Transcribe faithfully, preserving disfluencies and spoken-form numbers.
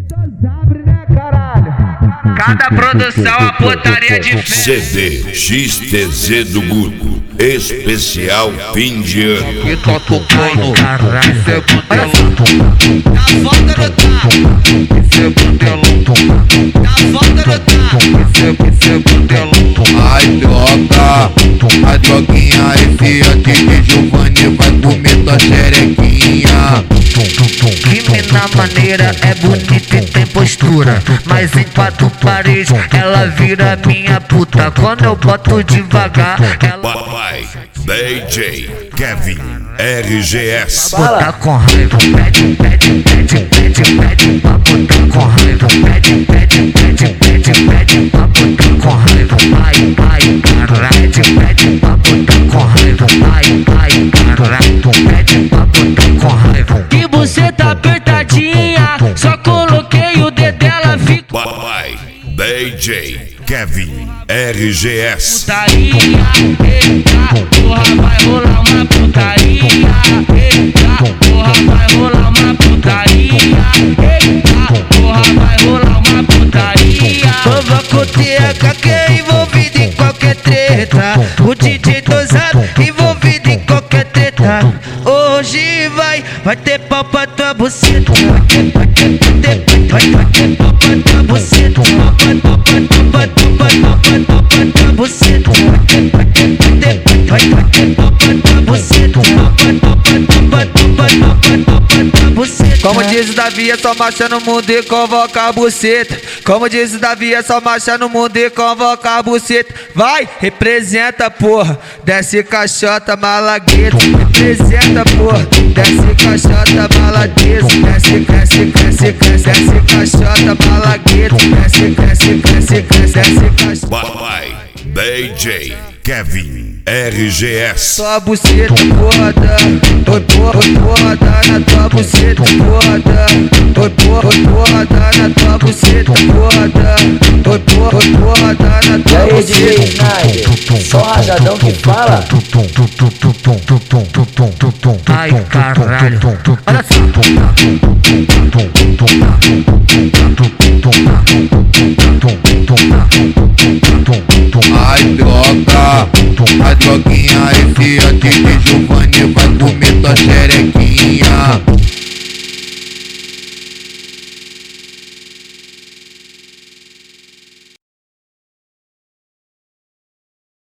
Abre, né, caralho? Cada produção a putaria de C D X T Z do Guto, especial fim de ano. Que tá tocando, caralho. Isso é butelão. Tá foda no tá. Isso é butelão. Tá foda no tá. Isso é, isso é butelão. Ai droga, a droguinha esse é D J Giovanni vai comer tua xerequinha. Que mina maneira, é bonita e tem postura, mas em quatro paredes ela vira minha puta. Quando eu boto devagar, ela Papai D J Kevin R G S. puta com raiva. Pede, pede, pede, pede, pede pra puta com raiva. Pede, pede, pede, pede, pede pra puta com raiva. Ai, ai, caralho. Pede, pede pra puta com raiva. Ai, ai, caralho. Pede pra puta com raiva. Que buceta apertadinha, só coloquei o dedo dela, fica Papai D J Kevin R G S. putaria. Eita, porra, vai rolar uma putaria. Eita, porra, vai rolar uma putaria. Eita, porra, vai rolar uma putaria. Nova coteca que é envolvida em qualquer treta. O D J do Zap envolvido em qualquer treta. Hoje vai, vai ter pau pra tua buceta. Vai ter, vai ter, vai ter, vai, vai ter pau pra tua buceta. Pau pra, pau pra, pau pra, pau pra, pau pra, pau pra tua buceta. Vai ter, vai ter, vai ter, vai, vai ter pau pra tua buceta. Pau pra, pau pra, pau pra, pau pra, pau pra, pau pra tua buceta. Como diz o Davi, é só marcha no mundo e convoca a buceta. Como diz o Davi, é só marcha no mundo e convoca a buceta. Vai, representa, porra, desce caixota malagueta. Representa, porra, desce caixota malagueta. Desce, cresce, cresce, cresce, desce caixota malagueta. Desce, cresce, cresce, cresce, desce caixota. Papai D J Kevin R G S. Tua buceta foda, oi porra, oi foda na tua buceta foda. Oi porra, oi foda na tua buceta foda. Oi porra, oi foda na tua E aí, D J buceta. Snyder, só rajadão que fala? Ai, caralho. Olha só. Ai droga, a droguinha esse é D J